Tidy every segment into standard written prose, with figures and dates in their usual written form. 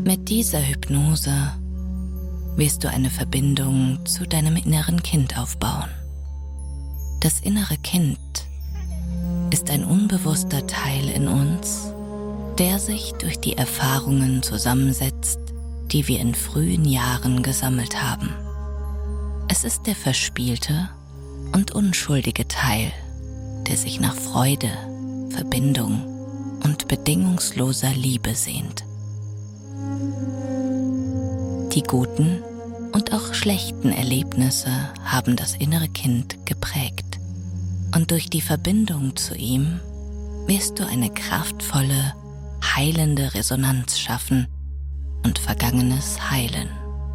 Mit dieser Hypnose wirst du eine Verbindung zu deinem inneren Kind aufbauen. Das innere Kind ist ein unbewusster Teil in uns, der sich durch die Erfahrungen zusammensetzt, die wir in frühen Jahren gesammelt haben. Es ist der verspielte und unschuldige Teil, der sich nach Freude, Verbindung und bedingungsloser Liebe sehnt. Die guten und auch schlechten Erlebnisse haben das innere Kind geprägt. Und durch die Verbindung zu ihm wirst du eine kraftvolle, heilende Resonanz schaffen und Vergangenes heilen.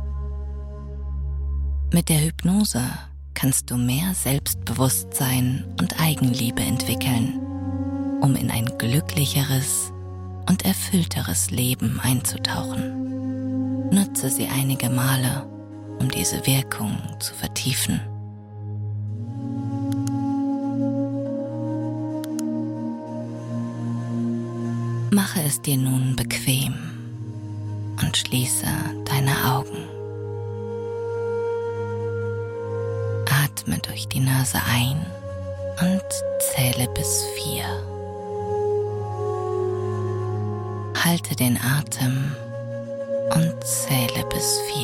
Mit der Hypnose kannst du mehr Selbstbewusstsein und Eigenliebe entwickeln, um in ein glücklicheres und erfüllteres Leben einzutauchen. Nutze sie einige Male, um diese Wirkung zu vertiefen. Mache es dir nun bequem und schließe deine Augen. Atme durch die Nase ein und zähle bis 4. Halte den Atem und zähle bis 4.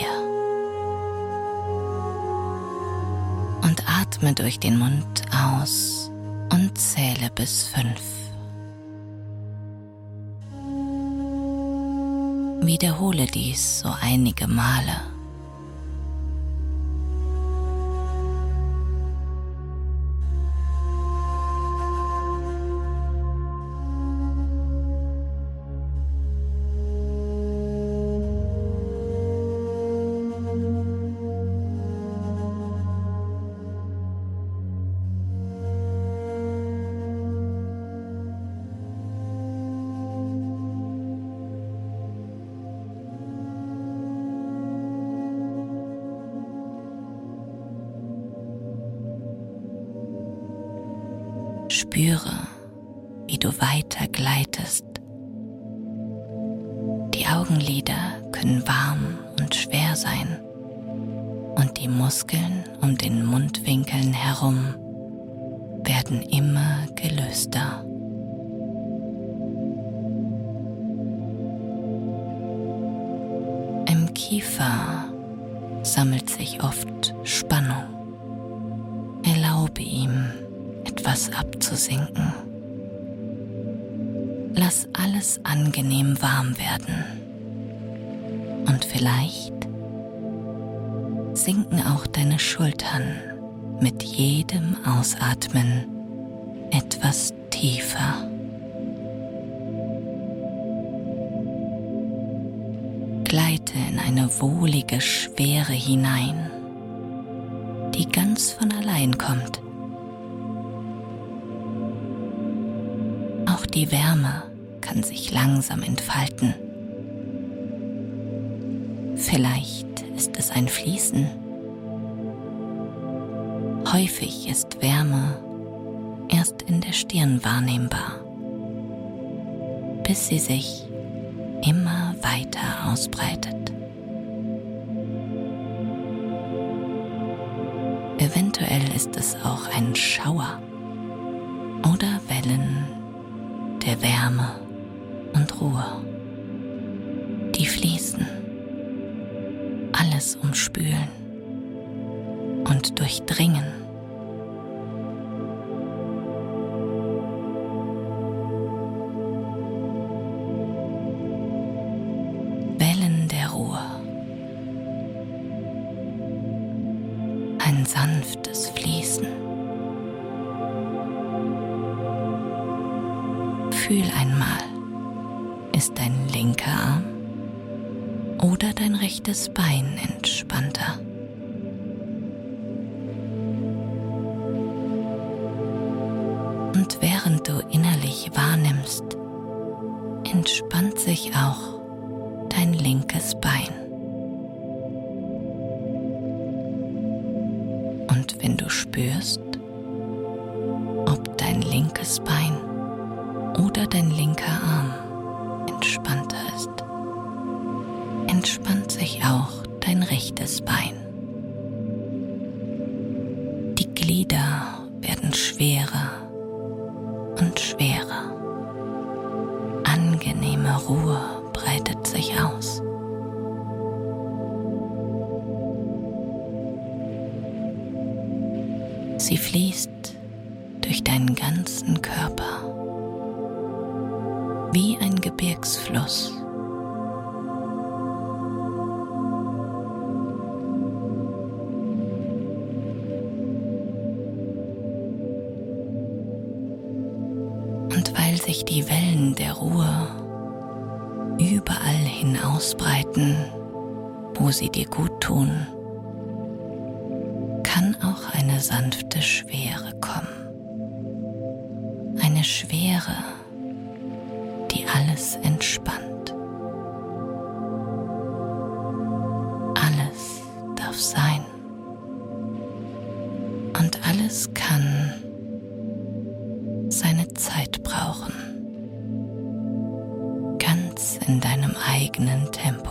Und atme durch den Mund aus und zähle bis 5. Wiederhole dies so einige Male. Spüre, wie du weiter gleitest. Die Augenlider können warm und schwer sein und die Muskeln um den Mundwinkeln herum werden immer gelöster. Im Kiefer sammelt sich oft Spannung. Erlaube ihm, etwas abzusinken. Lass alles angenehm warm werden. Und vielleicht sinken auch deine Schultern mit jedem Ausatmen etwas tiefer. Gleite in eine wohlige Schwere hinein, die ganz von allein kommt. Auch die Wärme kann sich langsam entfalten. Vielleicht ist es ein Fließen. Häufig ist Wärme erst in der Stirn wahrnehmbar, bis sie sich immer weiter ausbreitet. Eventuell ist es auch ein Schauer oder Wellen der Wärme und Ruhe, die fließen, alles umspülen und durchdringen. Wellen der Ruhe, ein sanftes Fließen. Fühl einmal, ist dein linker Arm oder dein rechtes Bein entspannter? Und während du innerlich wahrnimmst, entspannt sich auch dein linkes Bein. Und wenn du spürst, ob dein linkes Bein oder dein linker Arm entspannter ist, entspannt sich auch dein rechtes Bein. Die Glieder werden schwerer und schwerer. Angenehme Ruhe breitet sich aus. Sie fließt durch deinen ganzen Körper wie ein Gebirgsfluss. Und weil sich die Wellen der Ruhe überall hin ausbreiten, wo sie dir gut tun, kann auch eine sanfte Schwere kommen. Eine Schwere, die alles entspannt. Alles darf sein. Und alles kann seine Zeit brauchen. Ganz in deinem eigenen Tempo.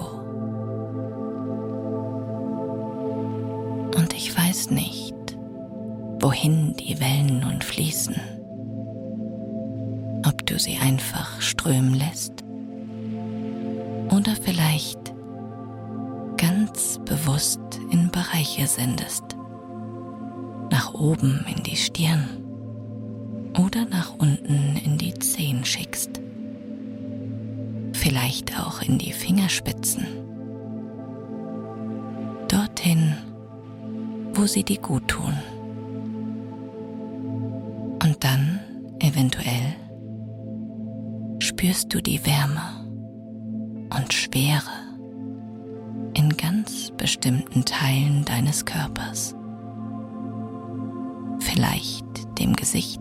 Und ich weiß nicht, wohin die Wellen nun fließen. Ob du sie einfach strömen lässt oder vielleicht ganz bewusst in Bereiche sendest. Nach oben in die Stirn oder nach unten in die Zehen schickst. Vielleicht auch in die Fingerspitzen. Dorthin, wo sie dir gut tun. Und dann, eventuell, spürst du die Wärme und Schwere in ganz bestimmten Teilen deines Körpers. Vielleicht dem Gesicht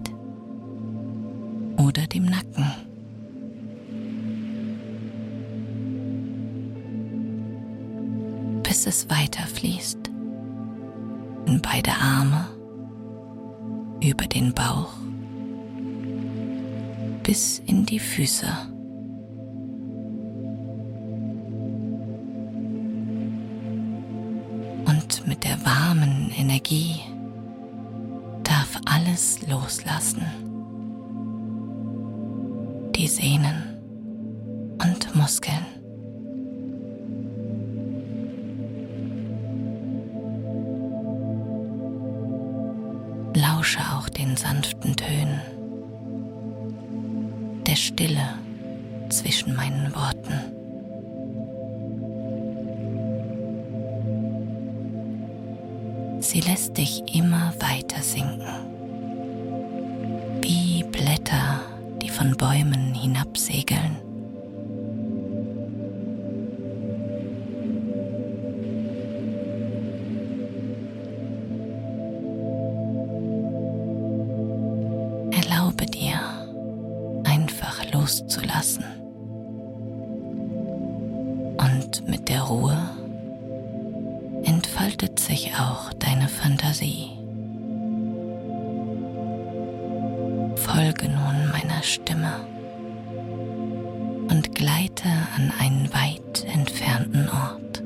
oder dem Nacken. Bis es weiterfließt in beide Arme, über den Bauch, bis in die Füße. Und mit der warmen Energie darf alles loslassen. Die Sehnen und Muskeln. Lausche auch den sanften Tönen der Stille zwischen meinen Worten. Sie lässt dich immer weiter sinken, wie Blätter, die von Bäumen hinabsegeln. Erlaube dir, einfach loszulassen. Und mit der Ruhe entfaltet sich auch deine Fantasie. Folge nun meiner Stimme und gleite an einen weit entfernten Ort.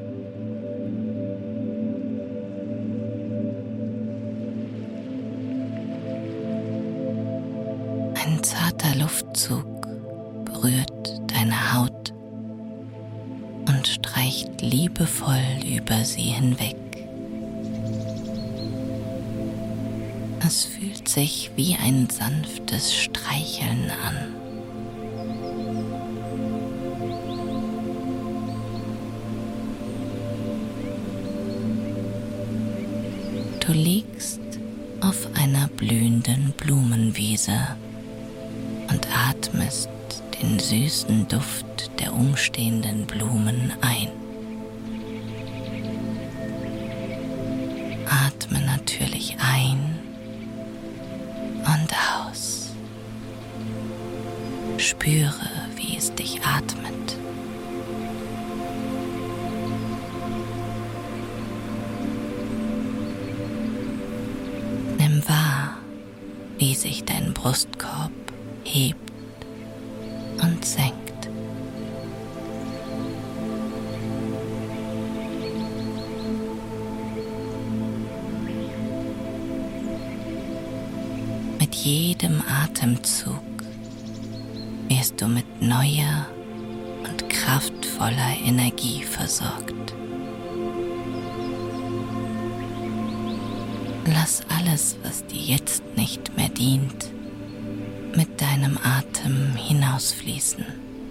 Ein zarter Luftzug berührt deine Haut und streicht liebevoll über sie hinweg. Es fühlt sich wie ein sanftes Streicheln an. Du liegst auf einer blühenden Blumenwiese und atmest den süßen Duft der umstehenden Blumen ein. Atme natürlich ein und aus. Spüre, wie es dich atmet. Nimm wahr, wie sich dein Brustkorb hebt und senkt. jedem Atemzug wirst du mit neuer und kraftvoller Energie versorgt. Lass alles, was dir jetzt nicht mehr dient, mit deinem Atem hinausfließen.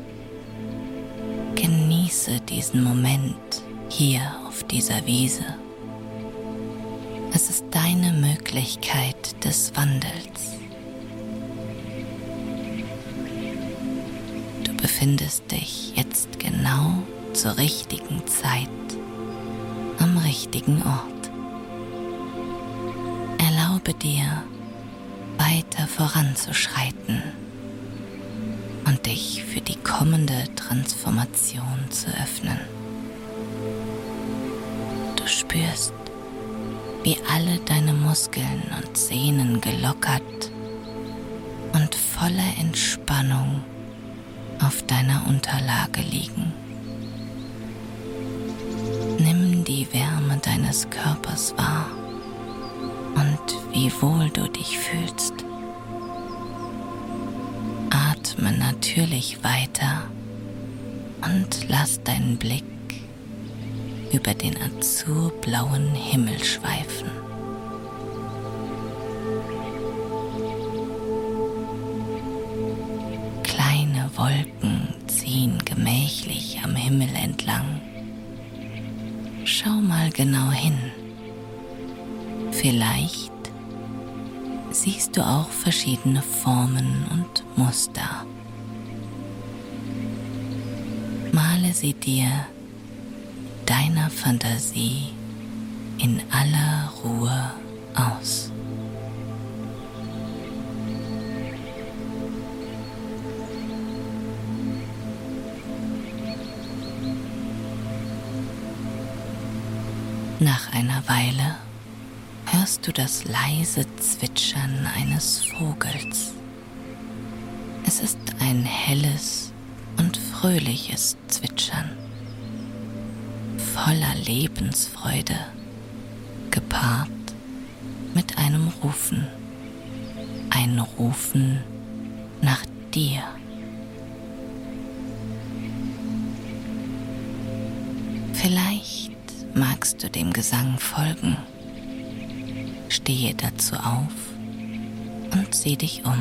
Genieße diesen Moment hier auf dieser Wiese. Es ist deine Möglichkeit des Wandels. Du befindest dich jetzt genau zur richtigen Zeit am richtigen Ort. Erlaube dir, weiter voranzuschreiten und dich für die kommende Transformation zu öffnen. Du spürst, wie alle deine Muskeln und Sehnen gelockert und voller Entspannung auf deiner Unterlage liegen. Nimm die Wärme deines Körpers wahr und wie wohl du dich fühlst. Atme natürlich weiter und lass deinen Blick über den azurblauen Himmel schweifen. Kleine Wolken ziehen gemächlich am Himmel entlang. Schau mal genau hin. Vielleicht siehst du auch verschiedene Formen und Muster. Male sie dir deiner Fantasie in aller Ruhe aus. Nach einer Weile hörst du das leise Zwitschern eines Vogels. Es ist ein helles und fröhliches Zwitschern, voller Lebensfreude, gepaart mit einem Rufen, ein Rufen nach dir. Vielleicht magst du dem Gesang folgen. Stehe dazu auf und sieh dich um.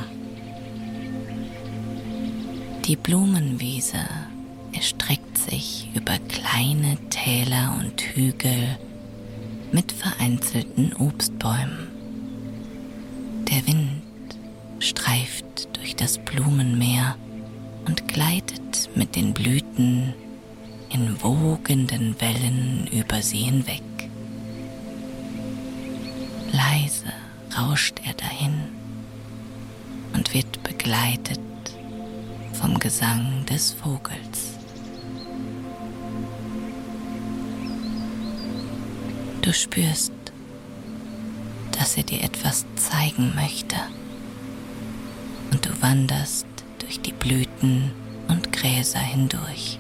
Die Blumenwiese erstreckt sich über kleine Täler und Hügel mit vereinzelten Obstbäumen. Der Wind streift durch das Blumenmeer und gleitet mit den Blüten in wogenden Wellen über sie hinweg. Leise rauscht er dahin und wird begleitet vom Gesang des Vogels. Du spürst, dass er dir etwas zeigen möchte, und du wanderst durch die Blüten und Gräser hindurch.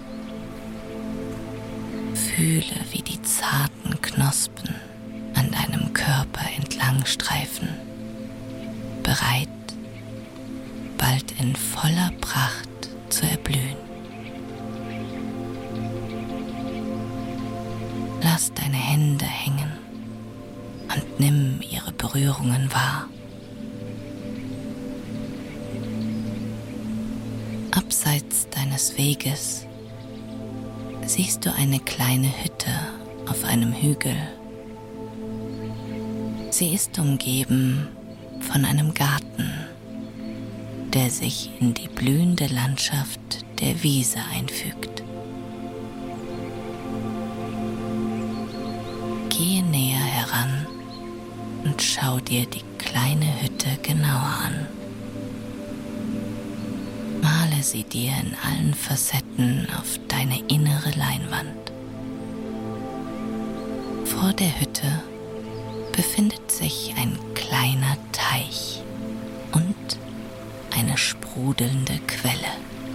Fühle, wie die zarten Knospen an deinem Körper entlang streifen, bereit, bald in voller Pracht zu erblühen. Lass deine Hände hängen und nimm ihre Berührungen wahr. Abseits deines Weges siehst du eine kleine Hütte auf einem Hügel. Sie ist umgeben von einem Garten, der sich in die blühende Landschaft der Wiese einfügt. Gehe näher heran und schau dir die kleine Hütte genauer an. Male sie dir in allen Facetten auf deine innere Leinwand. Vor der Hütte befindet sich ein kleiner Teich und eine sprudelnde Quelle.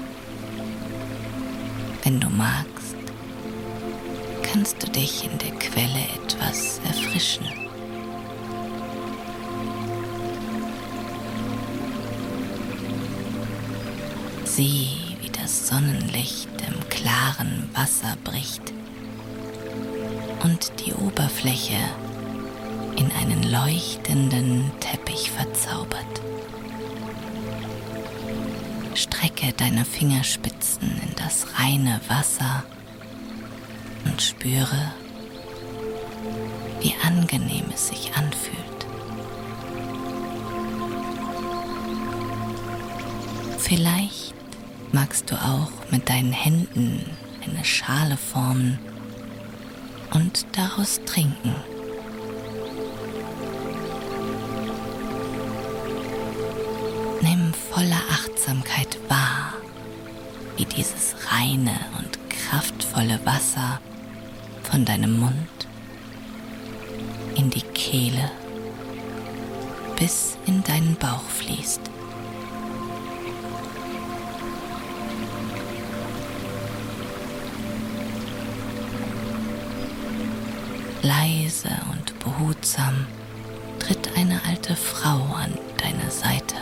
Wenn du magst, kannst du dich in der Quelle etwas erfrischen. Sieh, wie das Sonnenlicht im klaren Wasser bricht und die Oberfläche in einen leuchtenden Teppich verzaubert. Strecke deine Fingerspitzen in das reine Wasser und spüre, wie angenehm es sich anfühlt. Vielleicht magst du auch mit deinen Händen eine Schale formen und daraus trinken. Nimm voller Achtsamkeit wahr, wie dieses reine und kraftvolle Wasser von deinem Mund in die Kehle bis in deinen Bauch fließt. Leise und behutsam tritt eine alte Frau an deine Seite.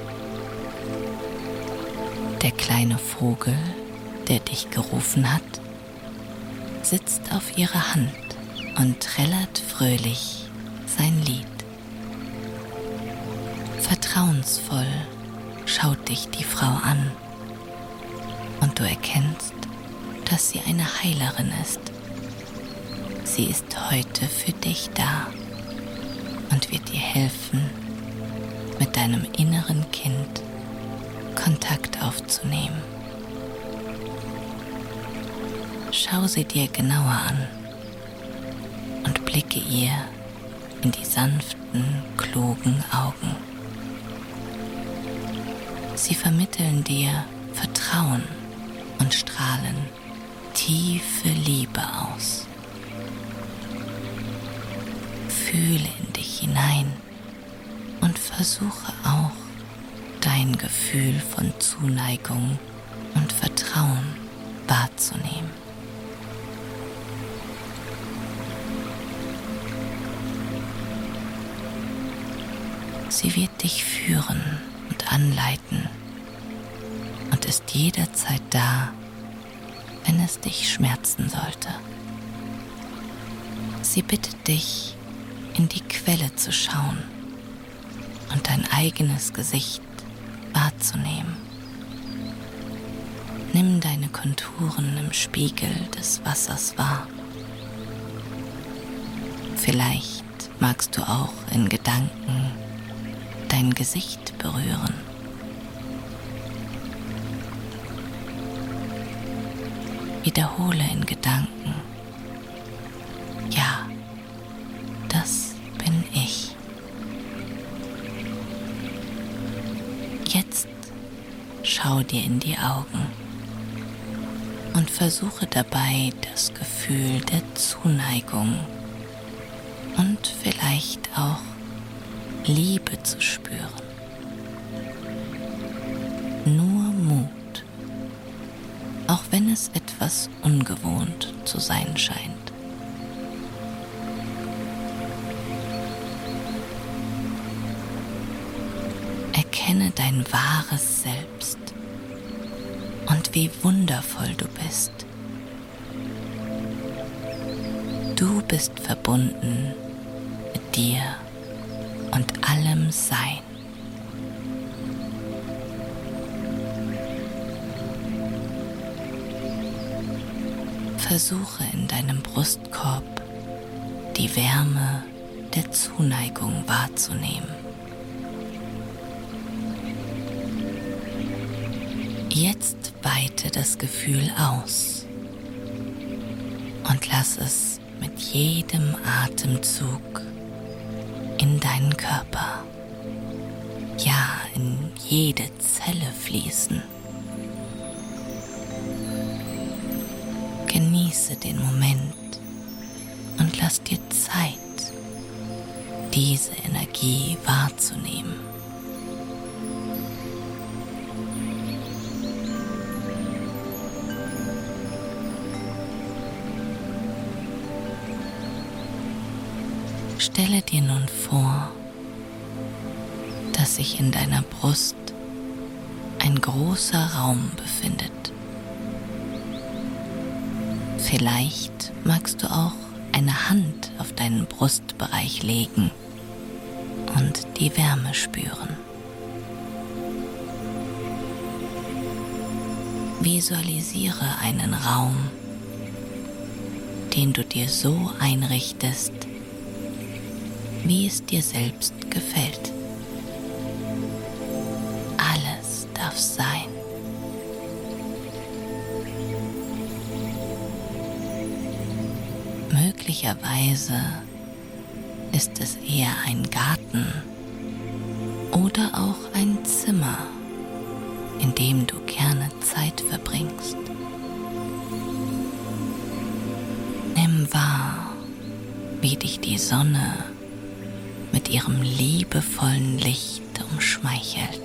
Der kleine Vogel, der dich gerufen hat, sitzt auf ihrer Hand und trällert fröhlich sein Lied. Vertrauensvoll schaut dich die Frau an und du erkennst, dass sie eine Heilerin ist. Sie ist heute für dich da und wird dir helfen, mit deinem inneren Kind Kontakt aufzunehmen. Schau sie dir genauer an und blicke ihr in die sanften, klugen Augen. Sie vermitteln dir Vertrauen und strahlen tiefe Liebe aus. Fühle in dich hinein und versuche auch, dein Gefühl von Zuneigung und Vertrauen wahrzunehmen. Sie wird dich führen und anleiten und ist jederzeit da, wenn es dich schmerzen sollte. Sie bittet dich, in die Quelle zu schauen und dein eigenes Gesicht wahrzunehmen. Nimm deine Konturen im Spiegel des Wassers wahr. Vielleicht magst du auch in Gedanken dein Gesicht berühren. Wiederhole in Gedanken: Ja, das bin ich. Jetzt schau dir in die Augen und versuche dabei das Gefühl der Zuneigung und vielleicht auch Liebe zu spüren. Nur Mut, auch wenn es etwas ungewohnt zu sein scheint. Erkenne dein wahres Selbst und wie wundervoll du bist. Du bist verbunden mit dir und allem Sein. Versuche in deinem Brustkorb die Wärme der Zuneigung wahrzunehmen. Jetzt weite das Gefühl aus und lass es mit jedem Atemzug in deinen Körper, ja, in jede Zelle fließen. Genieße den Moment und lass dir Zeit, diese Energie wahrzunehmen. Stelle dir nun vor, dass sich in deiner Brust ein großer Raum befindet. Vielleicht magst du auch eine Hand auf deinen Brustbereich legen und die Wärme spüren. Visualisiere einen Raum, den du dir so einrichtest, wie es dir selbst gefällt. Alles darf sein. Möglicherweise ist es eher ein Garten oder auch ein Zimmer, in dem du gerne Zeit verbringst. Nimm wahr, wie dich die Sonne mit ihrem liebevollen Licht umschmeichelt.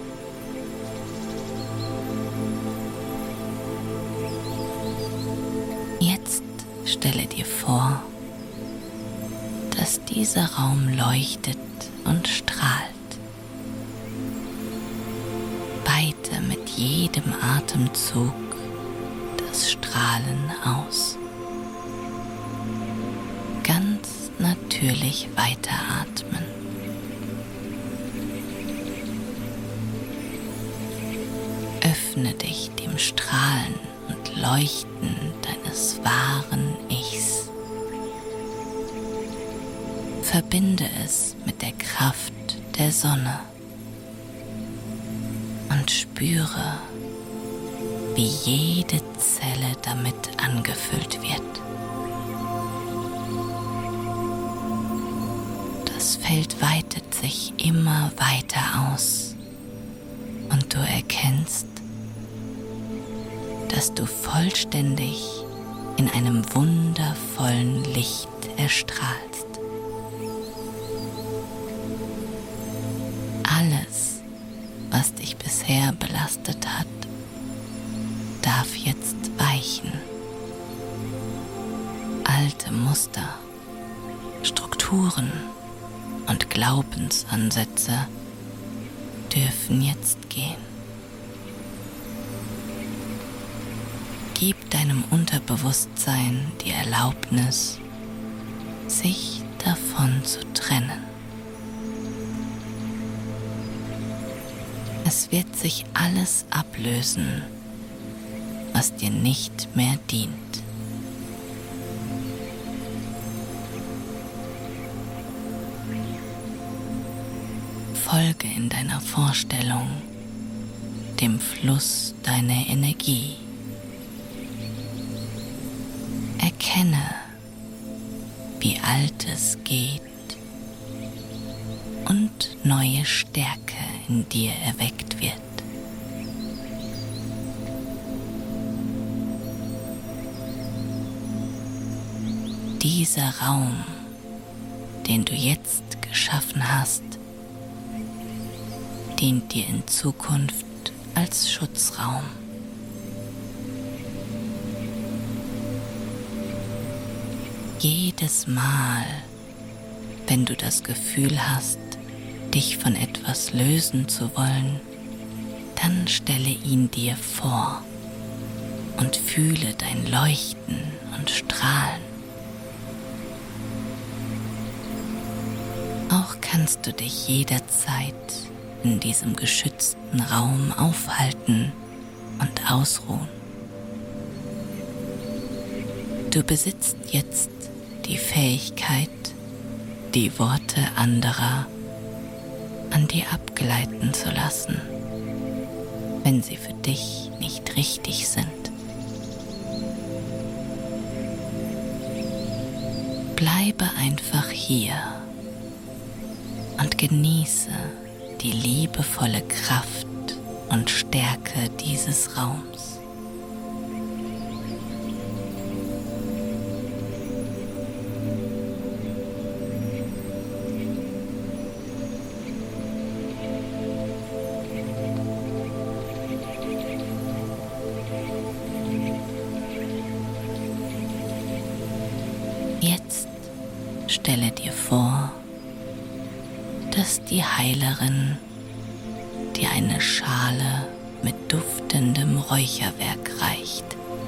Jetzt stelle dir vor, dass dieser Raum leuchtet und strahlt. Weite mit jedem Atemzug das Strahlen aus. Ganz natürlich weiteratmen. Öffne dich dem Strahlen und Leuchten deines wahren Ichs. Verbinde es mit der Kraft der Sonne und spüre, wie jede Zelle damit angefüllt wird. Das Feld weitet sich immer weiter aus und du erkennst, dass du vollständig in einem wundervollen Licht erstrahlst. Alles, was dich bisher belastet hat, darf jetzt weichen. Alte Muster, Strukturen und Glaubensansätze dürfen jetzt gehen. Gib deinem Unterbewusstsein die Erlaubnis, sich davon zu trennen. Es wird sich alles ablösen, was dir nicht mehr dient. Folge in deiner Vorstellung dem Fluss deiner Energie. Erkenne, wie Altes geht und neue Stärke in dir erweckt wird. Dieser Raum, den du jetzt geschaffen hast, dient dir in Zukunft als Schutzraum. Jedes Mal, wenn du das Gefühl hast, dich von etwas lösen zu wollen, dann stelle ihn dir vor und fühle dein Leuchten und Strahlen. Auch kannst du dich jederzeit in diesem geschützten Raum aufhalten und ausruhen. Du besitzt jetzt die Fähigkeit, die Worte anderer an dir abgleiten zu lassen, wenn sie für dich nicht richtig sind. Bleibe einfach hier und genieße die liebevolle Kraft und Stärke dieses Raums. Jetzt stelle dir vor, dass die Heilerin dir eine Schale mit duftendem Räucherwerk reicht.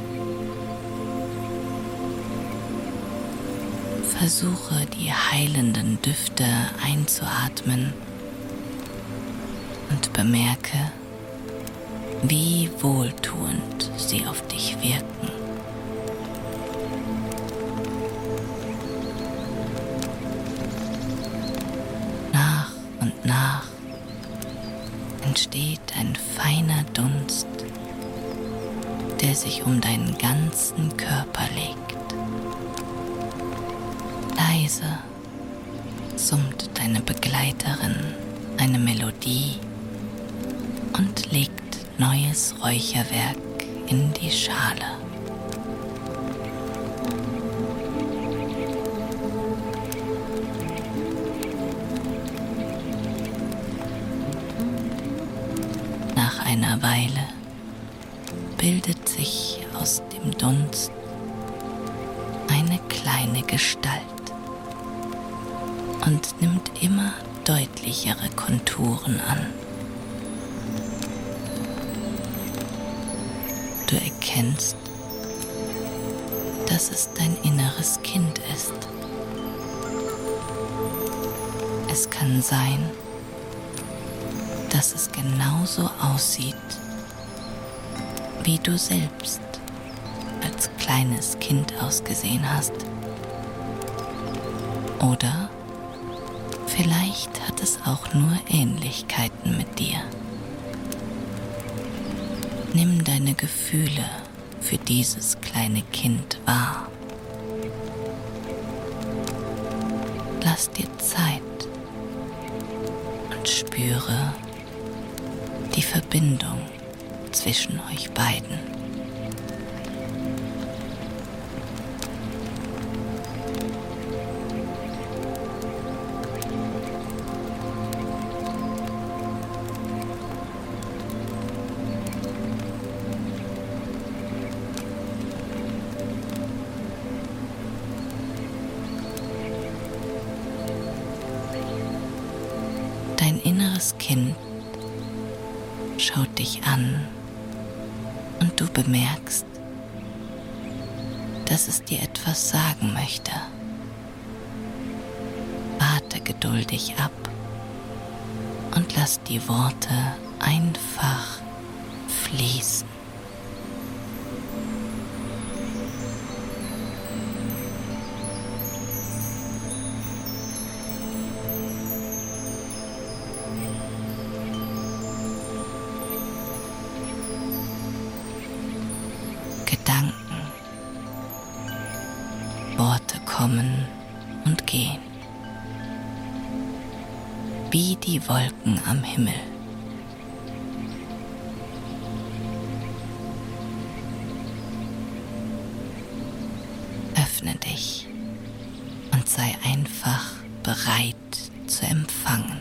Versuche die heilenden Düfte einzuatmen und bemerke, wie wohltuend sie auf dich wirken. Nach und nach entsteht ein feiner Dunst, der sich um deinen ganzen Körper legt. Leise summt deine Begleiterin eine Melodie und legt neues Räucherwerk in die Schale. Nach einer Weile bildet sich aus dem Dunst eine kleine Gestalt und nimmt immer deutlichere Konturen an. Du erkennst, dass es dein inneres Kind ist. Es kann sein, dass es genauso aussieht, wie du selbst als kleines Kind ausgesehen hast. Oder vielleicht hat es auch nur Ähnlichkeiten mit dir. Nimm deine Gefühle für dieses kleine Kind wahr. Lass dir Zeit und spüre die Verbindung zwischen euch beiden. Dein inneres Kind schaut dich an und du bemerkst, dass es dir etwas sagen möchte. Warte geduldig ab und lass die Worte einfach fließen. Gedanken, Worte kommen und gehen, wie die Wolken am Himmel. Öffne dich und sei einfach bereit zu empfangen.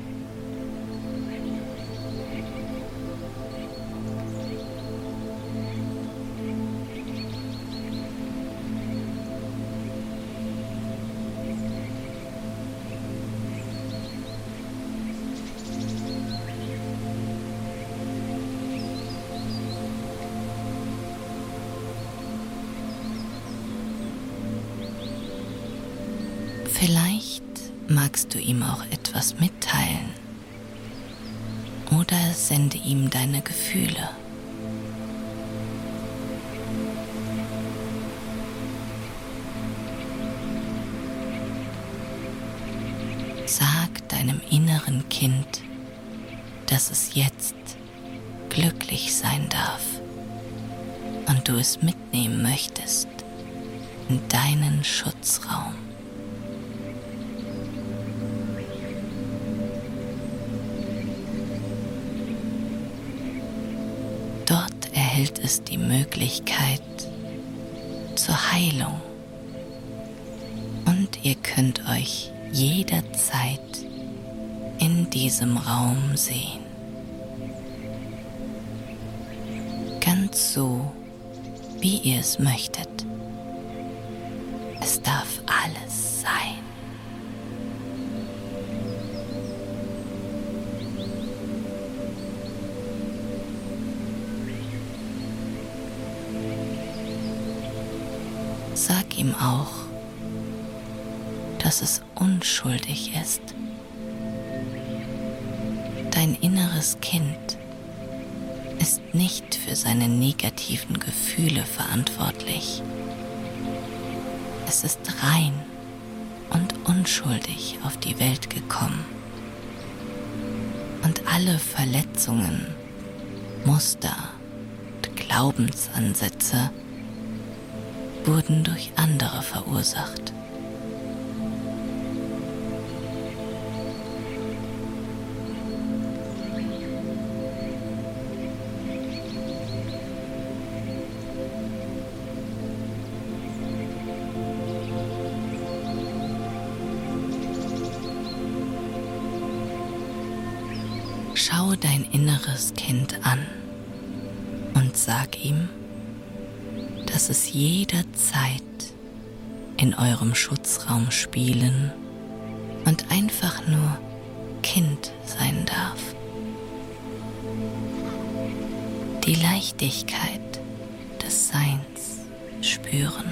Vielleicht magst du ihm auch etwas mitteilen oder sende ihm deine Gefühle. Sag deinem inneren Kind, dass es jetzt glücklich sein darf und du es mitnehmen möchtest in deinen Schutzraum. Dort erhält es die Möglichkeit zur Heilung und ihr könnt euch jederzeit in diesem Raum sehen. Ganz so, wie ihr es möchtet. Es darf alles sein. ihm auch, dass es unschuldig ist. Dein inneres Kind ist nicht für seine negativen Gefühle verantwortlich. Es ist rein und unschuldig auf die Welt gekommen. Und alle Verletzungen, Muster und Glaubensansätze wurden durch andere verursacht. Schau dein inneres Kind an und sag ihm, dass es jederzeit in eurem Schutzraum spielen und einfach nur Kind sein darf. Die Leichtigkeit des Seins spüren.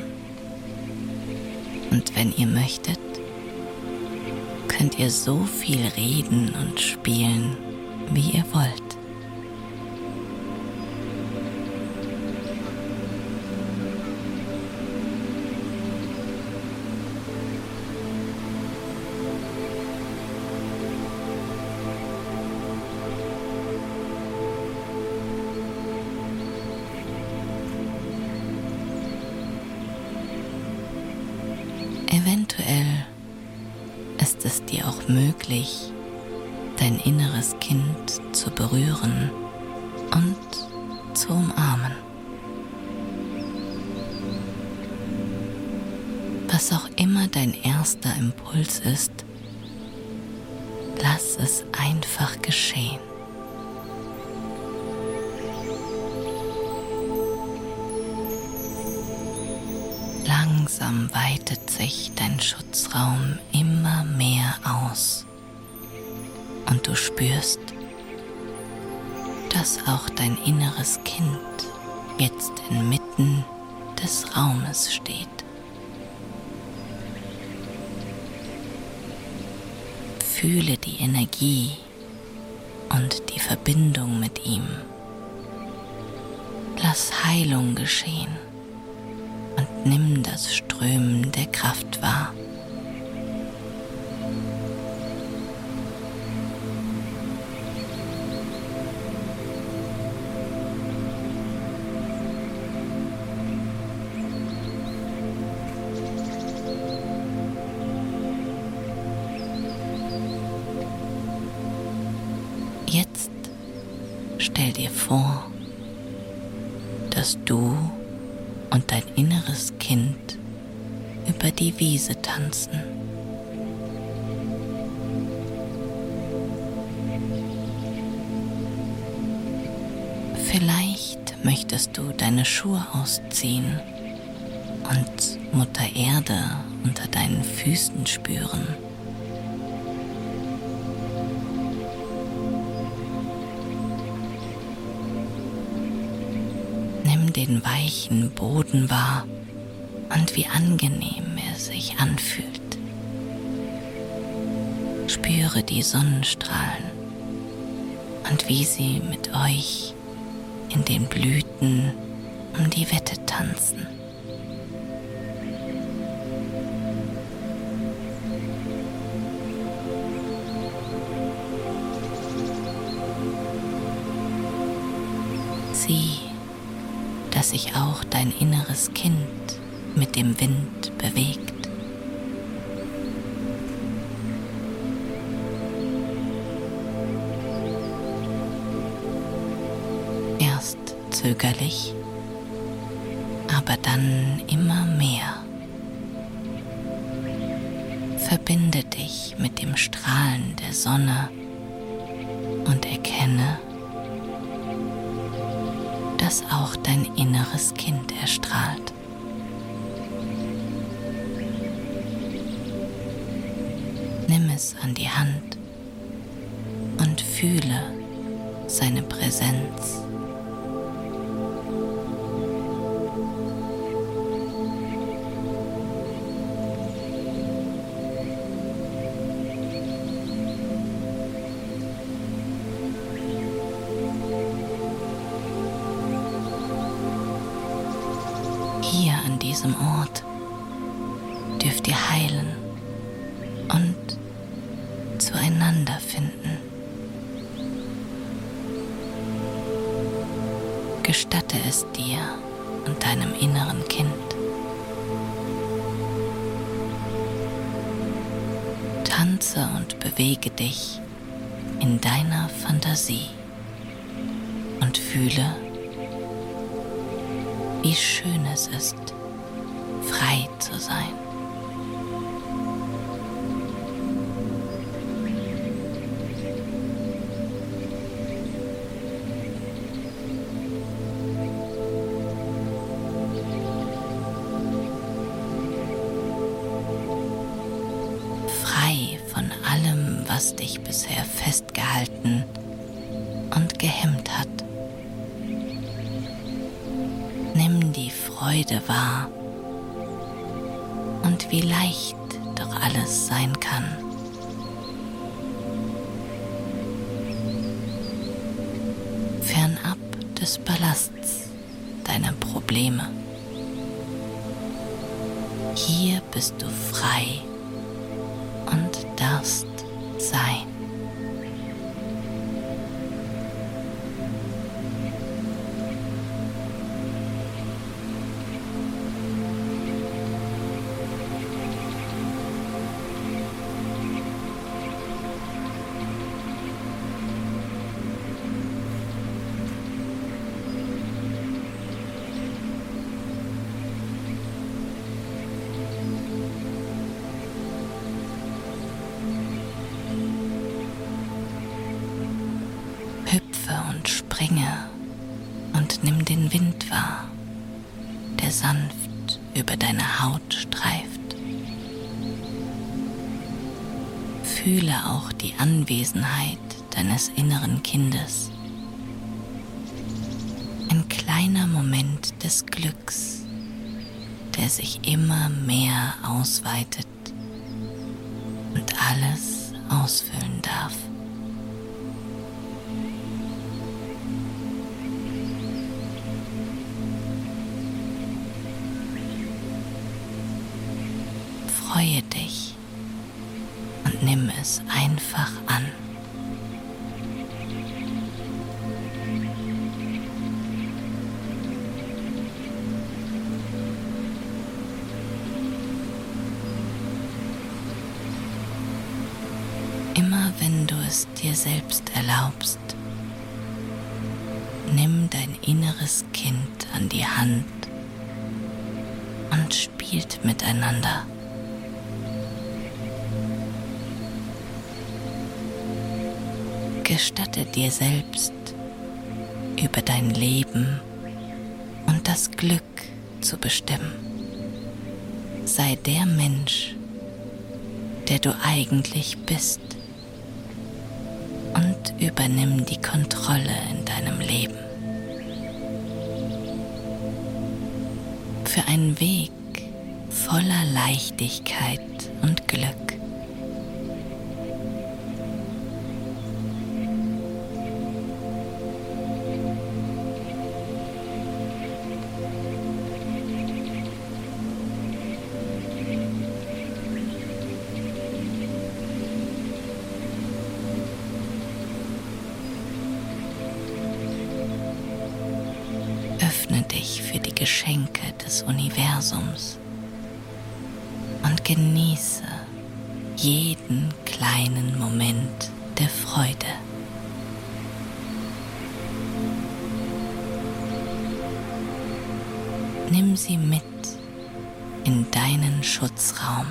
Und wenn ihr möchtet, könnt ihr so viel reden und spielen, wie ihr wollt. Eventuell ist es dir auch möglich, dein inneres Kind zu berühren und zu umarmen. Was auch immer dein erster Impuls ist, lass es einfach geschehen. Langsam weitet sich dein Schutzraum immer mehr aus. Und du spürst, dass auch dein inneres Kind jetzt inmitten des Raumes steht. Fühle die Energie und die Verbindung mit ihm. Lass Heilung geschehen und nimm das Strömen der Kraft wahr. Jetzt stell dir vor, dass du und dein inneres Kind über die Wiese tanzen. Vielleicht möchtest du deine Schuhe ausziehen und Mutter Erde unter deinen Füßen spüren. Nimm den weichen Boden wahr und wie angenehm er sich anfühlt. Spüre die Sonnenstrahlen und wie sie mit euch in den Blüten um die Wette tanzen. Sieh, dass sich auch dein inneres Kind mit dem Wind bewegt. Erst zögerlich, aber dann immer mehr. Verbinde dich mit dem Strahlen der Sonne und erkenne, dass auch dein inneres Kind erstrahlt. Nimm es an die Hand und fühle seine Präsenz. hier an diesem Ort dürft ihr heilen und zueinander finden. Gestatte es dir und deinem inneren Kind. Tanze und bewege dich in deiner Fantasie und fühle, wie schön es ist, frei zu sein. Frei von allem, was dich bisher festgehalten und gehemmt hat. Nimm die Freude wahr und wie leicht doch alles sein kann. Fernab des Ballasts deiner Probleme. Hier bist du frei und darfst sein. Hüpfe und springe und nimm den Wind wahr, der sanft über deine Haut streift. Fühle auch die Anwesenheit deines inneren Kindes. Ein kleiner Moment des Glücks, der sich immer mehr ausweitet und alles ausfüllen darf. Freue dich und nimm es einfach an. Immer wenn du es dir selbst erlaubst, nimm dein inneres Kind an die Hand und spielt miteinander. Gestatte dir selbst, über dein Leben und das Glück zu bestimmen. Sei der Mensch, der du eigentlich bist, und übernimm die Kontrolle in deinem Leben. Für einen Weg voller Leichtigkeit und Glück. Öffne dich für die Geschenke des Universums und genieße jeden kleinen Moment der Freude. Nimm sie mit in deinen Schutzraum.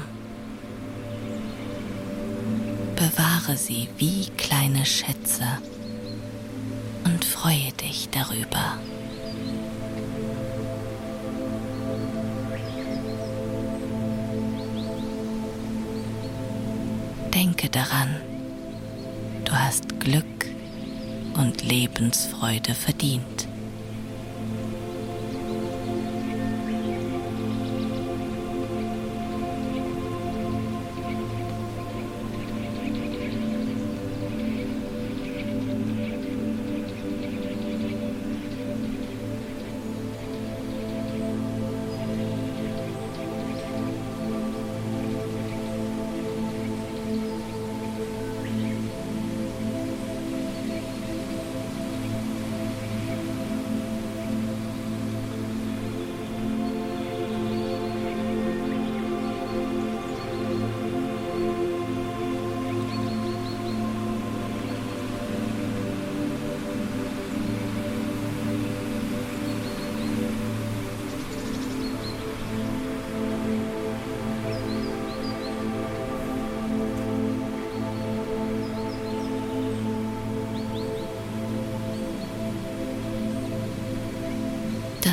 Bewahre sie wie kleine Schätze und freue dich darüber. Denke daran, du hast Glück und Lebensfreude verdient.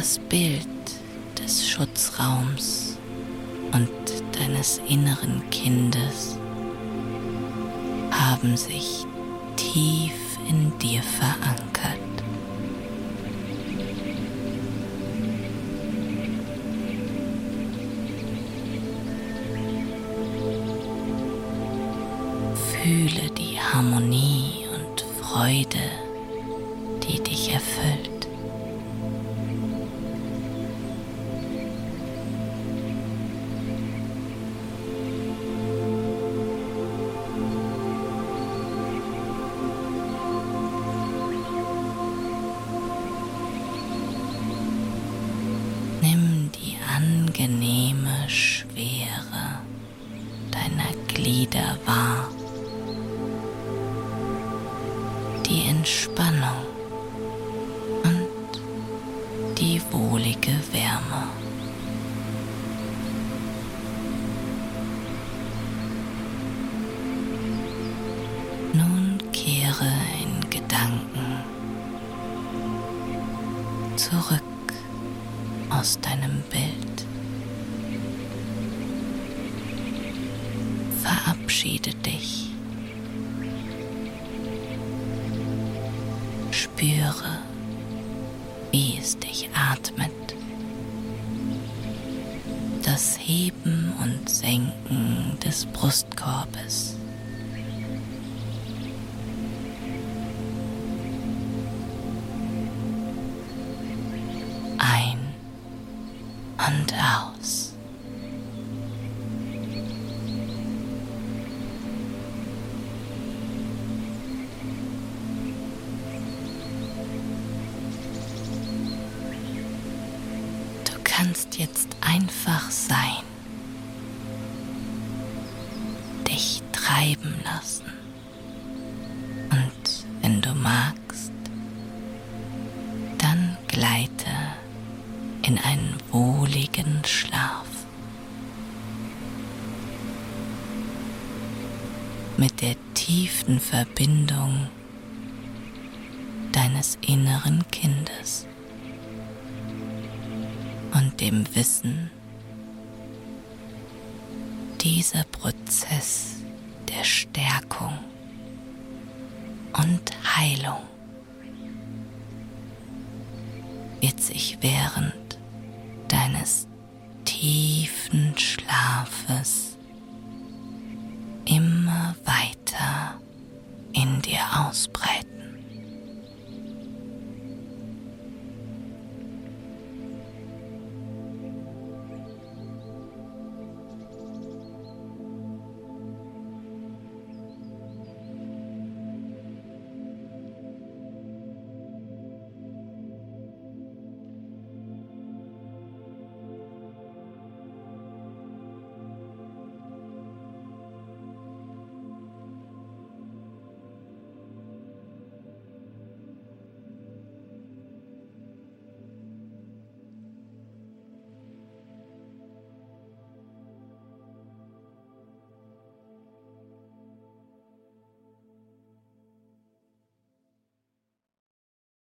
Das Bild des Schutzraums und deines inneren Kindes haben sich tief in dir verankert. Fühle die Harmonie und Freude, die dich erfüllt. Nimm die angenehme Schwere deiner Glieder wahr, die Entspannung und die wohlige Wärme. Nun kehre in Gedanken zurück aus deinem Bild. Verabschiede dich. Spüre, wie es dich atmet. Das Heben und Senken des Brustkorbes. Ein und aus. Du kannst jetzt einfach sein, dich treiben lassen und wenn du magst, dann gleite in einen wohligen Schlaf. Mit der tiefen Verbindung deines inneren Kindes und dem Wissen, dieser Prozess der Stärkung und Heilung wird sich während deines tiefen Schlafes immer weiter in dir ausbreiten.